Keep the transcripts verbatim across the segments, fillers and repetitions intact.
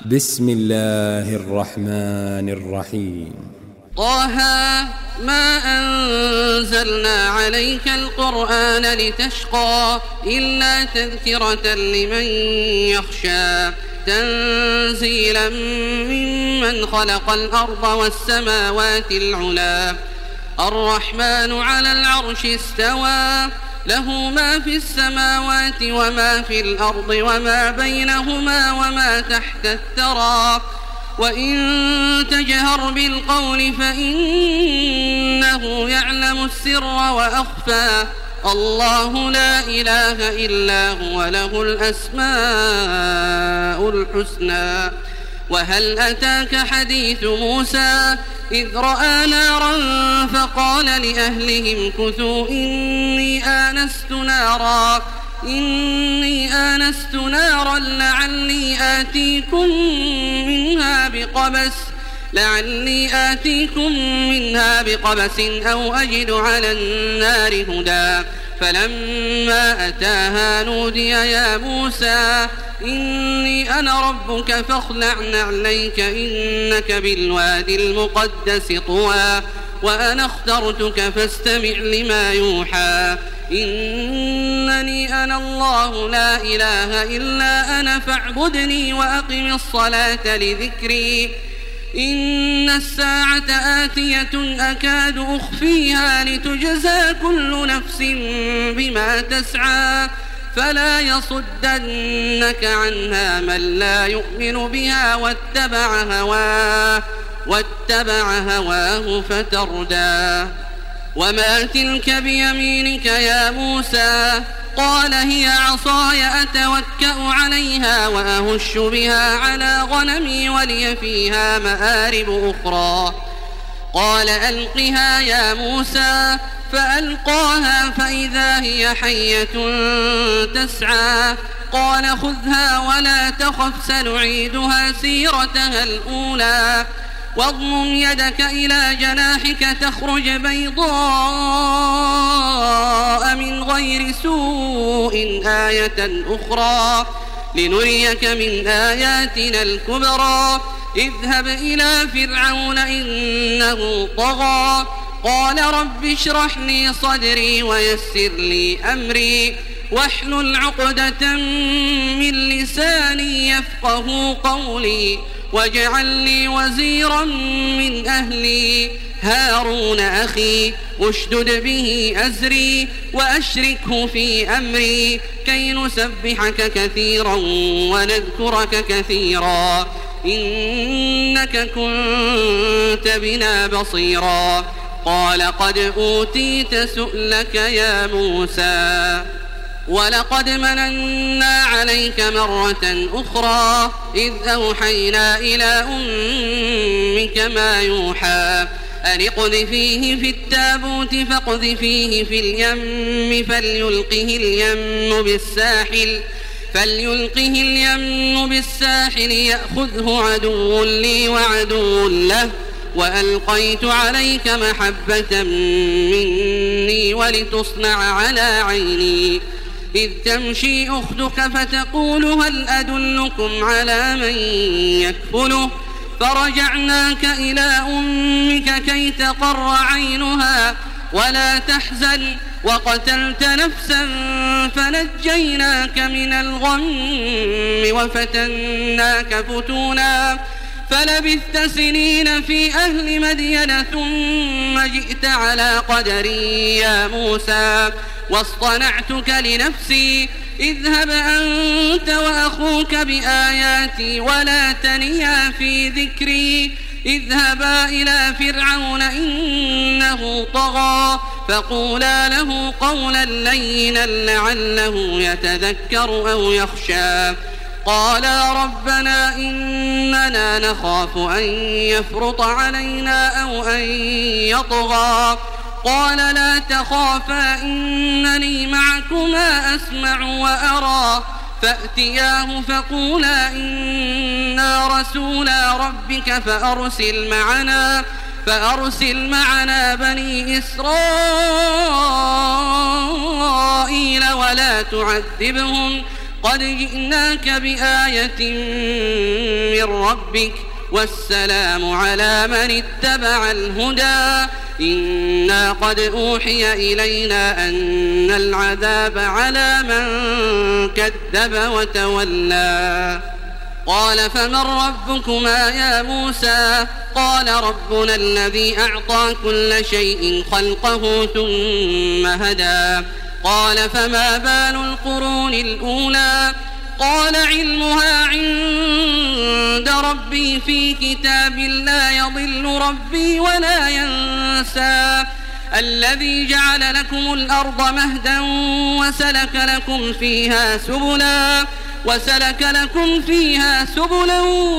بسم الله الرحمن الرحيم. طه ما أنزلنا عليك القرآن لتشقى إلا تذكرة لمن يخشى تنزيلا ممن خلق الأرض والسماوات العلى الرحمن على العرش استوى له ما في السماوات وما في الأرض وما بينهما وما تحت الثرى وإن تجهر بالقول فإنه يعلم السر وأخفى الله لا إله إلا هو له الأسماء الحسنى. وهل أتاك حديث موسى إذ رأى نارا فقال لأهلهم كثوا إني آنست نارا إني آنست نارا لعلي آتيكم منها بقبس لعلي آتيكم منها بقبس أو أجد على النار هدى فلما أتاها نودي يا موسى إني أنا ربك فاخلع نعليك إنك بالوادي المقدس طوى وأنا اخترتك فاستمع لما يوحى إنني أنا الله لا إله إلا أنا فاعبدني وأقم الصلاة لذكري إن الساعة آتية أكاد أخفيها لتجزى كل نفس بما تسعى فلا يصدنك عنها من لا يؤمن بها واتبع هواه واتبع هواه فتردى. وما تلك بيمينك يا موسى قال هي عصاي أتوكأ عليها وأهش بها على غنمي ولي فيها مآرب أخرى قال ألقها يا موسى فألقاها فإذا هي حية تسعى قال خذها ولا تخف سنعيدها سيرتها الأولى واضمم يدك إلى جناحك تخرج بيضاء من غير سوء آية أخرى لنريك من آياتنا الكبرى اذهب إلى فرعون إنه طغى قال رب اشرح لي صدري ويسر لي أمري واحلل عقدة من لساني يفقه قولي واجعل لي وزيرا من أهلي هارون أخي اشدد به أزري وأشركه في أمري كي نسبحك كثيرا ونذكرك كثيرا إنك كنت بنا بصيرا قال قد أوتيت سؤلك يا موسى ولقد مننا عليك مرة أخرى إذ أوحينا إلى أمك ما يوحى أن اقذفيه في التابوت فاقذفيه في اليم فليلقه اليم بالساحل فليلقه اليم بالساحل يأخذه عدو لي وعدو له وألقيت عليك محبة مني ولتصنع على عيني إذ تمشي أختك فتقول هل أدلكم على من يكفله فرجعناك إلى أمك كي تقر عينها ولا تحزن وقتلت نفسا فنجيناك من الغم وفتناك فتونا فلبثت سنين في أهل مدين ثم جئت على قدري يا موسى واصطنعتك لنفسي اذهب أنت وأخوك بآياتي ولا تنيا في ذكري اذهبا إلى فرعون إنه طغى فقولا له قولا لينا لعله يتذكر أو يخشى قالا ربنا إننا نخاف أن يفرط علينا أو أن يطغى قال لا تخافا إنني معكما أسمع وأرى فأتياه فقولا إنا رسولا ربك فأرسل معنا فأرسل معنا بني إسرائيل ولا تعذبهم قد جئناك بآية من ربك والسلام على من اتبع الهدى إنا قد أوحي إلينا أن العذاب على من كذب وتولى قال فمن ربكما يا موسى قال ربنا الذي أعطى كل شيء خلقه ثم هدى قال فما بال القرون الأولى قال علمها عند ربي في كتاب لا يضل ربي ولا ينسى الذي جعل لكم الأرض مهدا وسلك لكم فيها سبلا وسلك لكم فيها سبلا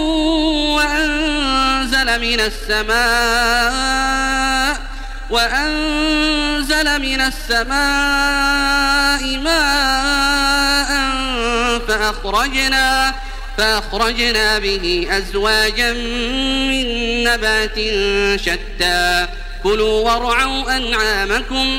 وأنزل من السماء وأنزل من السماء ماء فأخرجنا فأخرجنا به أزواجا من نبات شتى كلوا وارعوا أنعامكم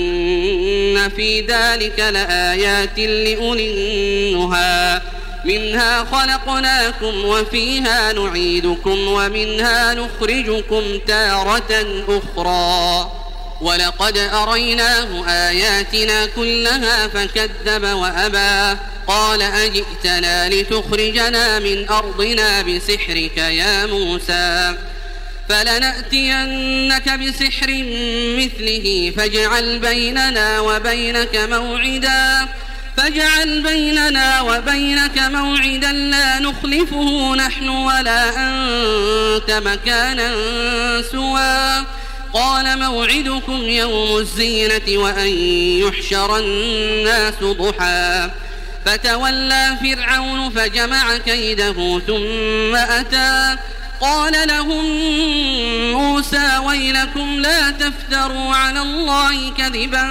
إن في ذلك لآيات لأولي النهى منها خلقناكم وفيها نعيدكم ومنها نخرجكم تارة أخرى ولقد أريناه آياتنا كلها فكذب وأبى قال أجئتنا لتخرجنا من أرضنا بسحرك يا موسى فلنأتينك بسحر مثله فاجعل بيننا وبينك موعدا فاجعل بيننا وبينك موعدا لا نخلفه نحن ولا أنت مكانا سوى قال موعدكم يوم الزينة وأن يحشر الناس ضحى فتولى فرعون فجمع كيده ثم أتى قال لهم موسى ويلكم لا تفتروا على الله كذبا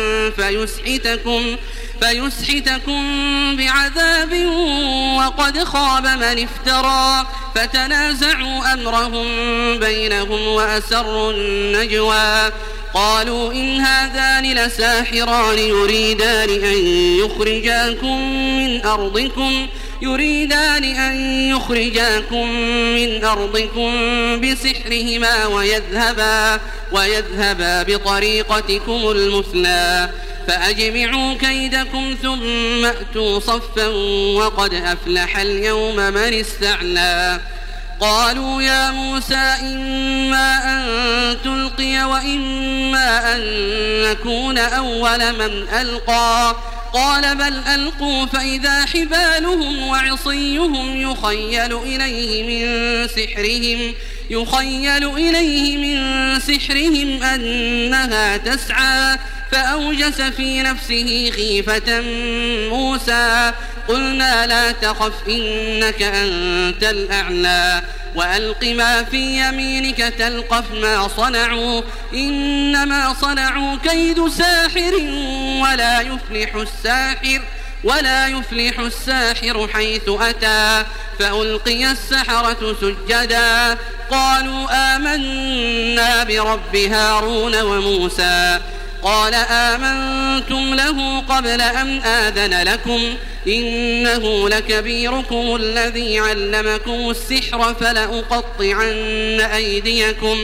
فيسحتكم فيسحتكم بعذاب وقد خاب من افترى فتنازعوا أمرهم بينهم وأسروا النجوى قالوا إن هذان لساحران يريدان أن يخرجاكم من أرضكم يريدان أن يخرجاكم من أرضكم بسحرهما ويذهبا ويذهبا بطريقتكم المثلى فأجمعوا كيدكم ثم أتوا صفا وقد أفلح اليوم من استعلى قالوا يا موسى إما أن تلقي وإما أن نكون أول من ألقى قال بل ألقوا فإذا حبالهم وعصيهم يخيل إليه من سحرهم يخيل إليه من سحرهم أنها تسعى فأوجس في نفسه خيفة موسى قلنا لا تخف إنك أنت الأعلى وألق ما في يمينك تلقف ما صنعوا إنما صنعوا كيد ساحر ولا يفلح الساحر ولا يفلح الساحر حيث أتى فألقي السحرة سجدا قالوا آمنا برب هارون وموسى قال آمنتم له قبل أن آذن لكم إنه لكبيركم الذي علمكم السحر فلأقطعن أيديكم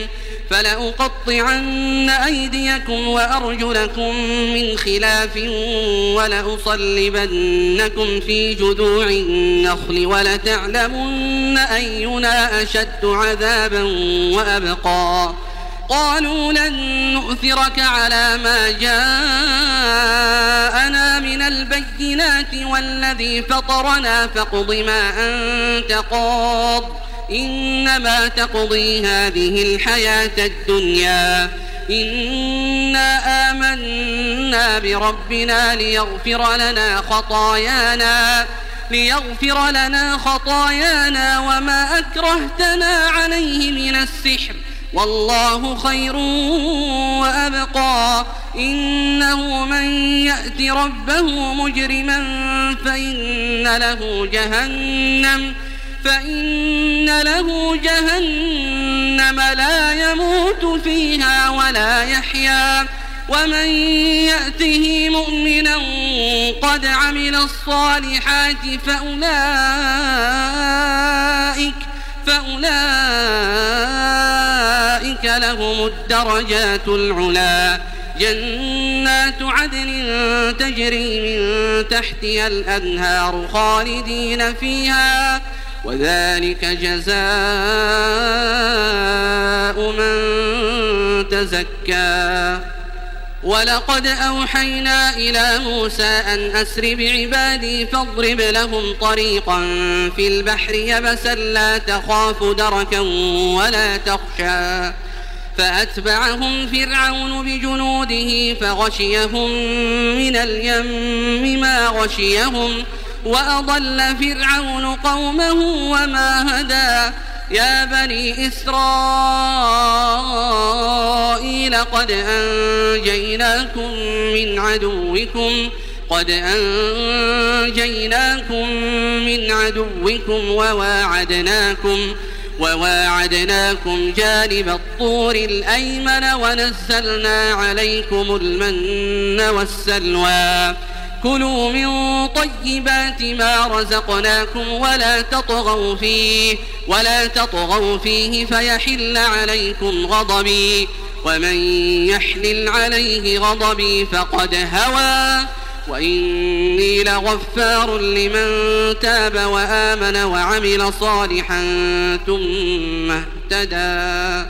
فلأقطعن أيديكم وأرجلكم من خلاف ولأصلبنكم في جذوع النخل ولتعلمن أينا أشد عذابا وأبقى قالوا لن نؤثرك على ما جاءنا من البينات والذي فطرنا فاقض ما أنت قاض إنما تقضي هذه الحياة الدنيا إنا آمنا بربنا ليغفر لنا خطايانا ليغفر لنا خطايانا وما أكرهتنا عليه من السحر والله خير وأبقى إنه من يأت ربه مجرما فإن له جهنم فإن له جهنم لا يموت فيها ولا يحيا ومن يأته مؤمنا قد عمل الصالحات فأولئك, فأولئك لهم الدرجات العلا جنات عدن تجري من تحتها الأنهار خالدين فيها وذلك جزاء من تزكى. ولقد أوحينا إلى موسى أن أسر بعبادي فاضرب لهم طريقا في البحر يبسا لا تخاف دركا ولا تخشى فأتبعهم فرعون بجنوده فغشيهم من اليم ما غشيهم وأضل فرعون قومه وما هدى. يا بني إسرائيل قد أنجيناكم من عدوكم قد أنجيناكم من عدوكم وواعدناكم وواعدناكم جانب الطور الأيمن ونزلنا عليكم المن والسلوى. كلوا من طيبات ما رزقناكم ولا تطغوا فيه ولا تطغوا فيه فيحل عليكم غضبي ومن يحلل عليه غضبي فقد هوى وإني لغفار لمن تاب وآمن وعمل صالحا ثم اهتدى.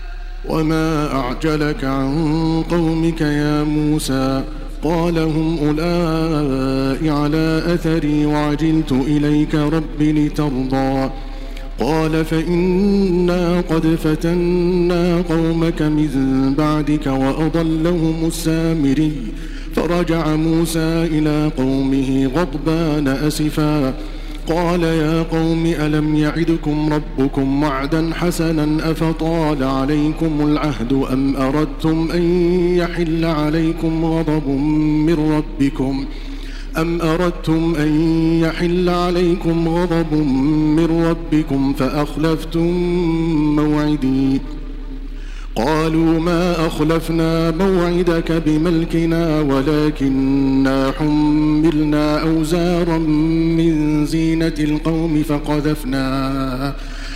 وما أعجلك عن قومك يا موسى؟ قال هم أولئك على أثري وعجلت إليك رب لترضى. قال فإنا قد فتنا قومك من بعدك وأضلهم السامري. فرجع موسى إلى قومه غضبان أسفا قال يا قوم ألم يعدكم ربكم وعدا حسنا أفطال عليكم العهد أم أردتم أن يحل عليكم غضب من ربكم أم أردتم أن يحل عليكم غضب من ربكم فأخلفتم موعدي. قالوا ما أخلفنا موعدك بملكنا ولكننا حملنا أوزارا من زينة القوم فقذفناها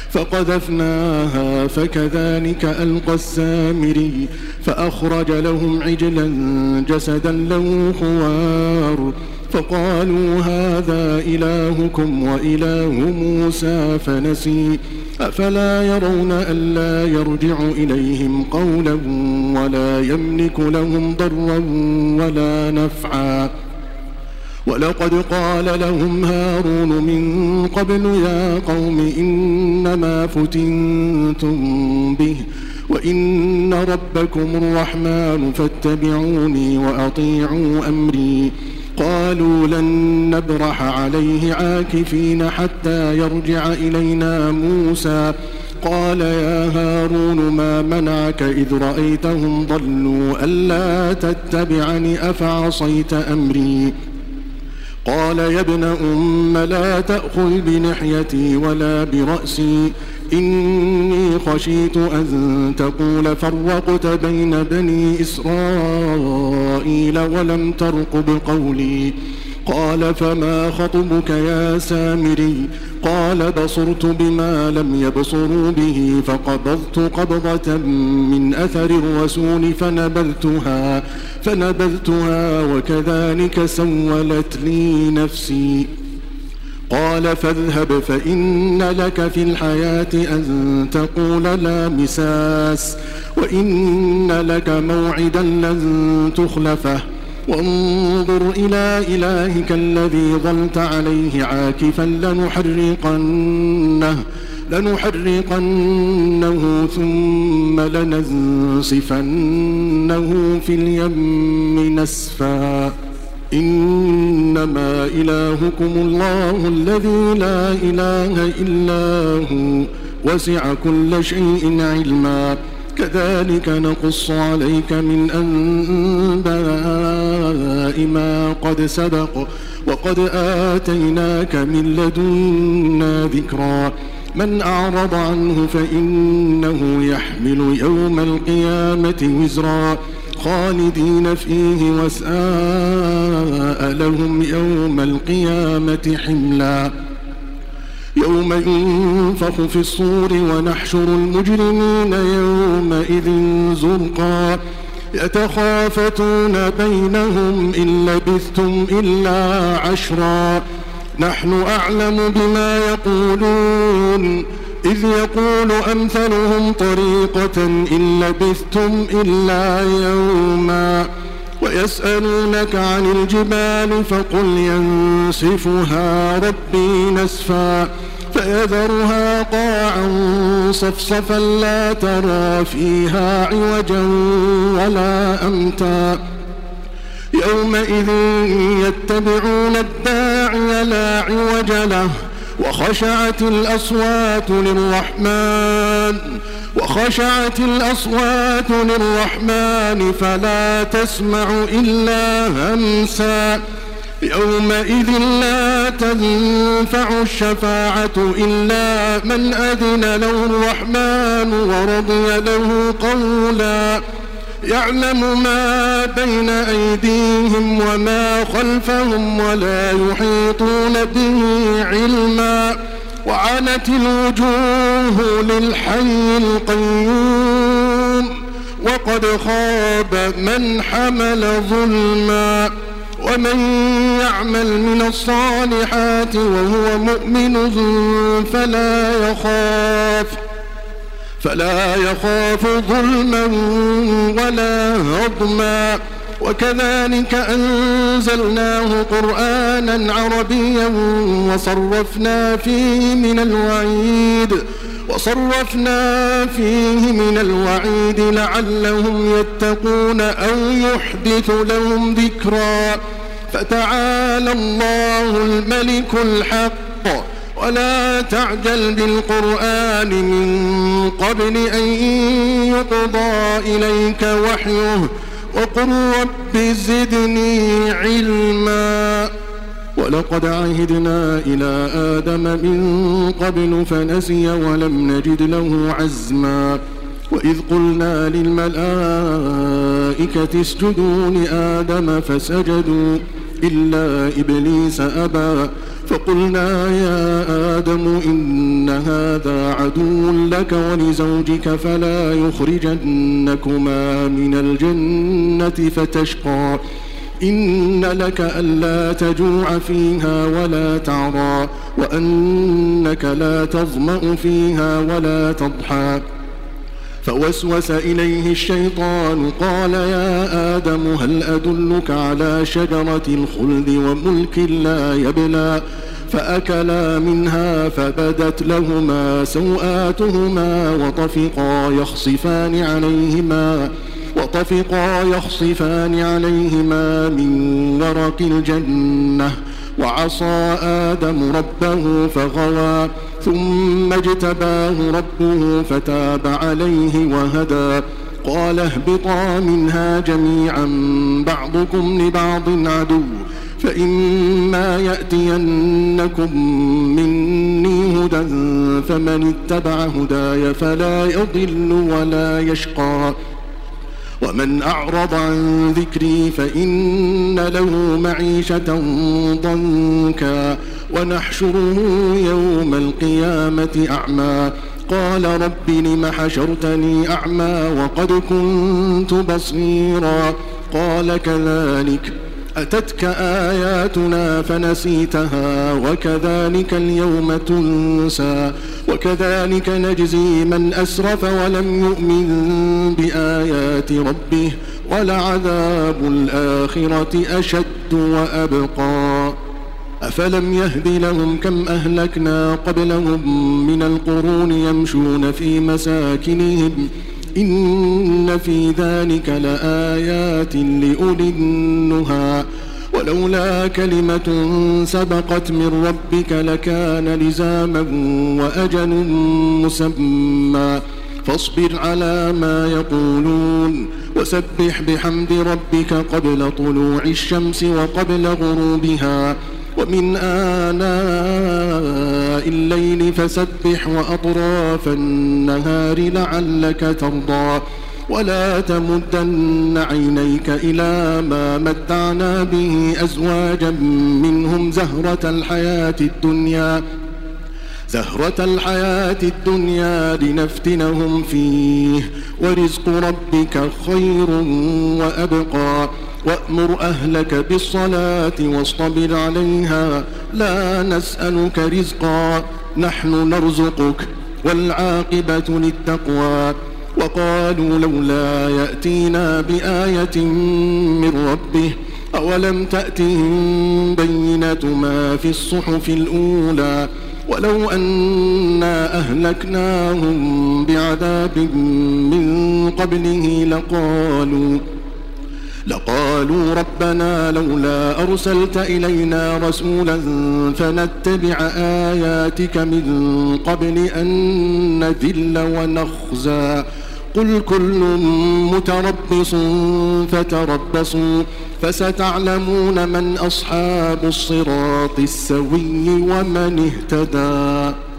فقذفناها فكذلك ألقى السامري فأخرج لهم عجلا جسدا له خوار فقالوا هذا إلهكم وإله موسى فنسي. أفلا يرون ألا يرجع إليهم قولا ولا يملك لهم ضرا ولا نفعا. ولقد قال لهم هارون من قبل يا قوم إنما فتنتم به وإن ربكم الرحمن فاتبعوني وأطيعوا أمري. قالوا لن نبرح عليه عاكفين حتى يرجع إلينا موسى. قال يا هارون ما منعك إذ رأيتهم ضلوا ألا تتبعني أفعصيت أمري. قال يا ابن أم لا تأخذ بلحيتي ولا برأسي إني خشيت أن تقول فرقت بين بني إسرائيل ولم ترقب قولي. قال فما خطبك يا سامري؟ قال بصرت بما لم يبصروا به فقبضت قبضة من أثر الرسول فنبذتها فنبذتها وكذلك سولت لي نفسي. قال فاذهب فإن لك في الحياة أن تقول لا مساس وإن لك موعدا لن تخلفه وانظر إلى إلهك الذي ظلت عليه عاكفا لنحرقنه لنحرقنه ثم لننسفنه في اليم نسفا. إنما إلهكم الله الذي لا إله إلا هو وسع كل شيء علما. كذلك نقص عليك من أنباء ما قد سبق وقد آتيناك من لدنا ذكرا. من أعرض عنه فإنه يحمل يوم القيامة وزرا خالدين فيه وساء لهم يوم القيامة حملا يوم ينفخ في الصور ونحشر المجرمين يومئذ زرقا يتخافتون بينهم إن لبثتم إلا عشرا نحن أعلم بما يقولون إذ يقول أمثلهم طريقة إن لبثتم إلا يوما ويسألونك عن الجبال فقل ينسفها ربي نسفا فيذرها قاعا صفصفا لا ترى فيها عوجا ولا أمتا يومئذ يتبعون الداعي لا عوج له وخشعت الأصوات للرحمن وخشعت الأصوات للرحمن فلا تسمع إلا همسا يومئذ لا تنفع الشفاعة إلا من أذن له الرحمن ورضي له قولا يعلم ما بين أيديهم وما خلفهم ولا يحيطون به علما وعنت الوجوه للحي القيوم وقد خاب من حمل ظلما ومن يعمل من الصالحات وهو مؤمن فلا يخاف فلا يخاف ظلما ولا هضما وكذلك أنزلناه قرآنا عربيا وصرفنا فيه من الوعيد وصرفنا فيه من الوعيد لعلهم يتقون أو يحدث لهم ذكرا فتعالى الله الملك الحق ولا تعجل بالقرآن من قبل أن يقضى إليك وحيه وقل رب زدني علما ولقد عهدنا إلى آدم من قبل فنسي ولم نجد له عزما وإذ قلنا للملائكة اسجدوا لآدم فسجدوا إلا إبليس أبى فقلنا يا آدم إن هذا عدو لك ولزوجك فلا يخرجنكما من الجنة فتشقى إن لك ألا تجوع فيها ولا تعرى وأنك لا تظمأ فيها ولا تضحى فوسوس إليه الشيطان قال يا آدم هل أدلك على شجرة الخلد وملك لا يبلى فأكلا منها فبدت لهما سوآتهما وطفقا يخصفان عليهما وطفقا يخصفان عليهما من ورق الجنة وعصى آدم ربه فغوى ثم اجتباه ربه فتاب عليه وهدى قال اهبطا منها جميعا بعضكم لبعض عدو فإما يأتينكم مني هدى فمن اتبع هداي فلا يضل ولا يشقى ومن أعرض عن ذكري فإن له معيشة ضنكا ونحشره يوم القيامة أعمى قال رب لم حشرتني أعمى وقد كنت بصيرا قال كذلك أتتك آياتنا فنسيتها وكذلك اليوم تنسى وكذلك نجزي من أسرف ولم يؤمن بآيات ربه ولعذاب الآخرة أشد وأبقى أفلم يهد لهم كم أهلكنا قبلهم من القرون يمشون في مساكنهم إن في ذلك لآيات لأولي النهى ولولا كلمة سبقت من ربك لكان لزاما وأجل مسمى فاصبر على ما يقولون وسبح بحمد ربك قبل طلوع الشمس وقبل غروبها ومن آناء الليل فسبح وأطراف النهار لعلك ترضى ولا تمدن عينيك إلى ما متعنا به أزواجا منهم زهرة الحياة الدنيا زهرة الحياة الدنيا لنفتنهم فيه ورزق ربك خير وأبقى وأمر أهلك بالصلاة واصطبر عليها لا نسألك رزقا نحن نرزقك والعاقبة للتقوى وقالوا لولا يأتينا بآية من ربه أولم تأتهم بينة ما في الصحف الأولى ولو أنا أهلكناهم بعذاب من قبله لقالوا لقالوا ربنا لولا أرسلت إلينا رسولا فنتبع آياتك من قبل أن نذل ونخزى قل كل متربص فتربصوا فستعلمون من أصحاب الصراط السوي ومن اهتدى.